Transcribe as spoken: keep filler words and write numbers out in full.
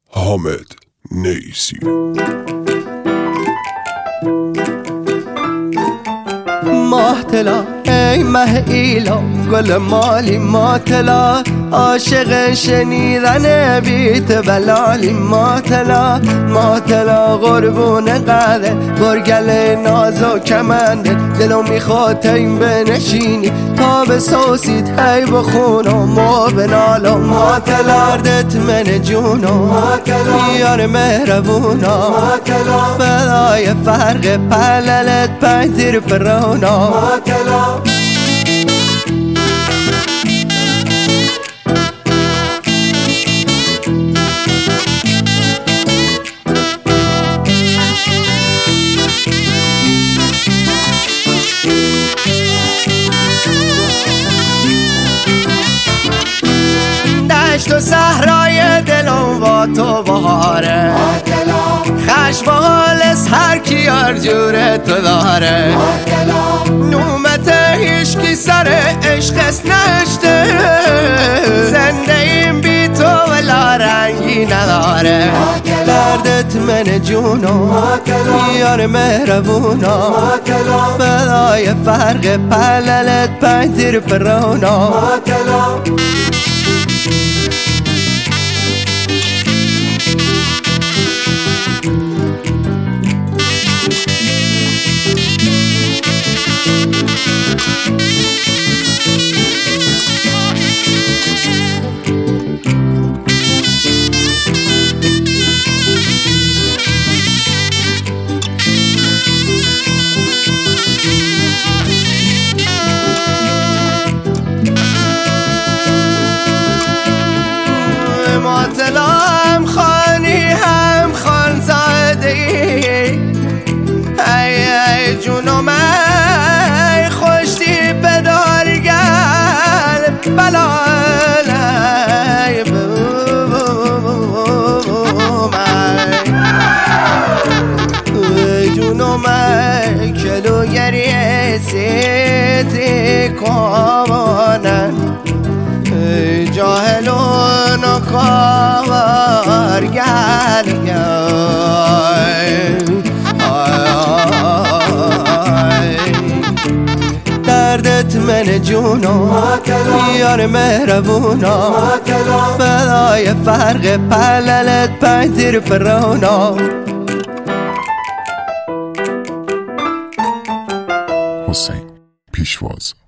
حامد نیسی. ماه طلا ای مه ایلا، گل مالی ما طلا، عاشق شنیدن بیت بلالی ما طلا. ما طلا قربون قده گرگل ناز و کمنده، دلو میخواد این بنشینی تا به سوسید هی بخونم ما بنالم. ما طلا دردت من جونم، یار مهربونم، فدای فرق پللت پنتیر پرونم. دشت و صحرای دلم با تو بهاره، خشم و حالس هر کی یار جور تو داره. نومت هیچکی سر عشقس نشته، زنده این بی تو ولا رنگی نداره. دردت من جونم، یار مهربونم، فدای فرق پللت پنتیر پرونم. طلا هم خانی هم خانزاده ای، ای ای جونم ای خوشتی بدار گل بلالای بوم ای جونم ای کلوگری سیتی کامانه، ای جاهلون و کارگر دردت من جونم، یار مهربونم، فدای فرق پللت پنتیر پرونم. حسین پیشواز.